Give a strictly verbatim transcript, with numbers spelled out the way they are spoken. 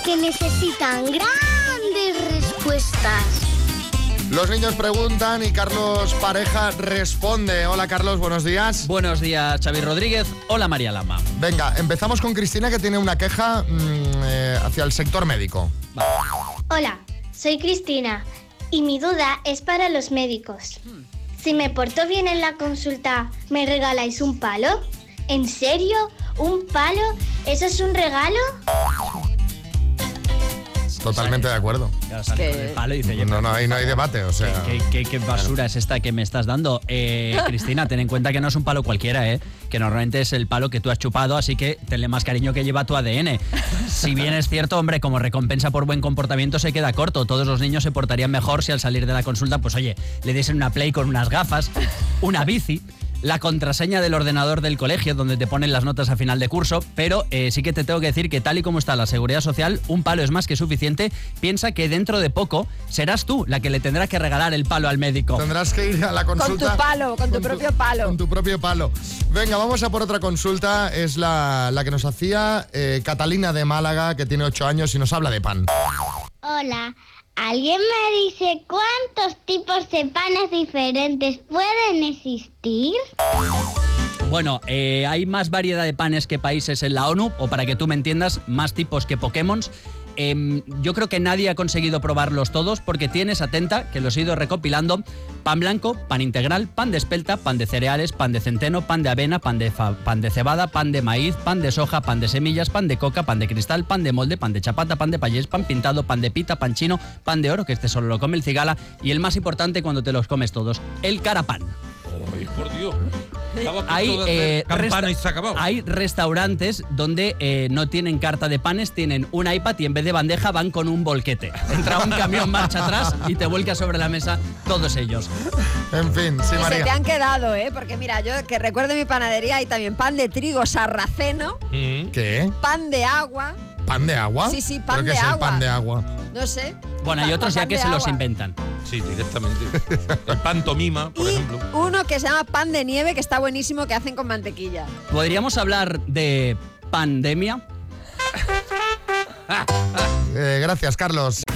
que necesitan grandes respuestas. Los niños preguntan y Carlos Pareja responde. Hola Carlos, buenos días. Buenos días, Xavi Rodríguez. Hola María Lama. Venga, empezamos con Cristina, que tiene una queja mmm, eh, hacia el sector médico. Hola, soy Cristina y mi duda es para los médicos. Si me porto bien en la consulta, ¿me regaláis un palo? ¿En serio? ¿Un palo? ¿Eso es un regalo? Totalmente de acuerdo. Ya sale con el palo y dice, No, no, ahí no hay debate, o sea... ¿Qué, qué, qué basura es esta que me estás dando? Eh, Cristina, ten en cuenta que no es un palo cualquiera, ¿eh? Que normalmente es el palo que tú has chupado, así que tenle más cariño que lleva tu A D N. Si bien es cierto, hombre, como recompensa por buen comportamiento se queda corto. Todos los niños se portarían mejor si al salir de la consulta, pues oye, le diesen una Play con unas gafas, una bici, la contraseña del ordenador del colegio donde te ponen las notas a final de curso, pero eh, sí que te tengo que decir que tal y como está la seguridad social, un palo es más que suficiente. Piensa que dentro de poco serás tú la que le tendrá que regalar el palo al médico. Tendrás que ir a la consulta... Con tu palo, con tu propio palo. Con tu propio palo. Venga, vamos a por otra consulta. Es la, la que nos hacía eh, Catalina de Málaga, que tiene ocho años y nos habla de pan. Hola, ¿alguien me dice cuántos tipos de panes diferentes pueden existir? Bueno, eh, hay más variedad de panes que países en la ONU, o para que tú me entiendas, más tipos que Pokémons. Eh, yo creo que nadie ha conseguido probarlos todos porque tienes, atenta, que los he ido recopilando: pan blanco, pan integral, pan de espelta, pan de cereales, pan de centeno, pan de avena, pan de, fa- pan de cebada, pan de maíz, pan de soja, pan de semillas, pan de coca, pan de cristal, pan de molde, pan de chapata, pan de payés, pan pintado, pan de pita, pan chino, pan de oro, que este solo lo come el cigala, y el más importante cuando te los comes todos, el carapán. ¡Ay, por Dios! Hay, eh, campana resta- y se ha acabado. hay restaurantes donde eh, no tienen carta de panes, tienen un iPad y en vez de bandeja van con un volquete. Entra un camión marcha atrás y te vuelca sobre la mesa todos ellos. En fin, sí, Y María. se te han quedado, ¿eh? Porque mira, yo que recuerdo mi panadería hay también pan de trigo sarraceno, Mm. ¿Qué? pan de agua, ¿Pan de agua? Sí, sí, pan ¿Pero qué de es el agua. pan de agua? no sé. Bueno, hay Pa- otros pan ya que de se los agua. inventan. Sí, directamente. El pantomima, por Y ejemplo. uno que se llama pan de nieve, que está buenísimo, que hacen con mantequilla. ¿Podríamos hablar de pandemia? Eh, gracias, Carlos.